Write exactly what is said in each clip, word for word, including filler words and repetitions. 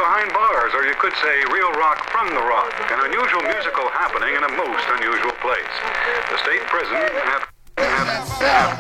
behind bars, or you could say real rock from the rock. An unusual musical happening in a most unusual place. The state prison have... have, have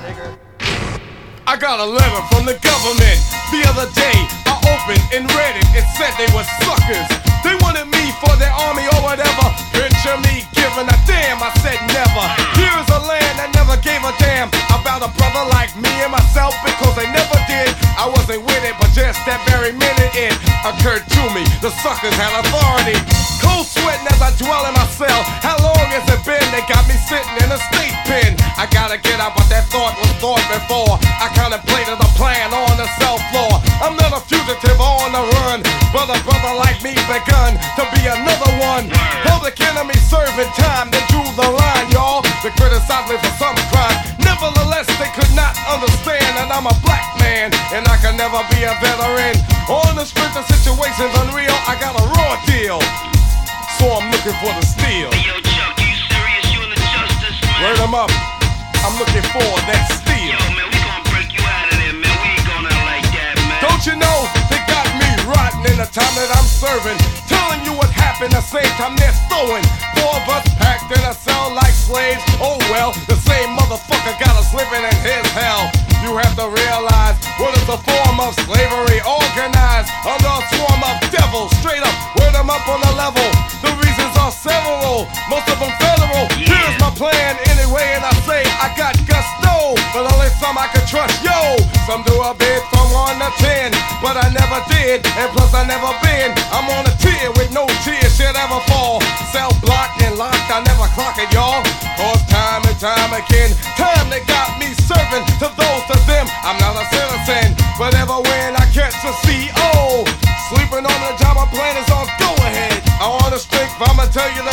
I got a letter from the government the other day. I opened and read it. It said they were suckers. They wanted me for their army or whatever. Picture me giving a damn. I said never. Here's a land that never gave a damn about a brother like me and myself, because they never did. I wasn't with it, but just that very minute it occurred to me. The suckers had authority. Cold sweating as I dwell in my cell. How long has it been? They got me sitting in a state pen. I gotta get out, but that thought was thought before. I contemplated a plan on the cell floor. I'm not a fugitive on the run, but a brother like me begun to be another one. Public enemy serving time, they drew the line, y'all. They criticized me for some crime. Nevertheless, they could not understand that I'm a black man, and I can never be a veteran. On the strength of situations unreal, I got a raw deal, so I'm looking for the steel. Hey, yo, Chuck, you serious? You in the justice, man? Word 'em up, I'm looking for that steel. Yo, man, we gonna break you out of there, man. We ain't going out like that, man. Don't you know, they got me rotten in the time that I'm serving, telling you what happened the same time they're throwing. Four of us packed in a cell like slaves. Oh well, the same motherfucker got us living in his hell. You have to realize what is a form of slavery, organized under a swarm of devils. Straight up, word 'em up on the level. The reasons are several, most of them federal. Yeah. Here's my plan anyway, and I say I got gusto, but only some I can trust. Yo, some do a bid from one to ten, but I never did, and plus I never been. I'm on a tier with no tears should ever fall. Cell blocked and locked, I never clock it, y'all. Cause time and time again, time they got me serving to those to them. I'm not a citizen, but ever when I catch a C O, sleeping on the job, I'm playing is on go ahead. I want to strength, I'ma tell you the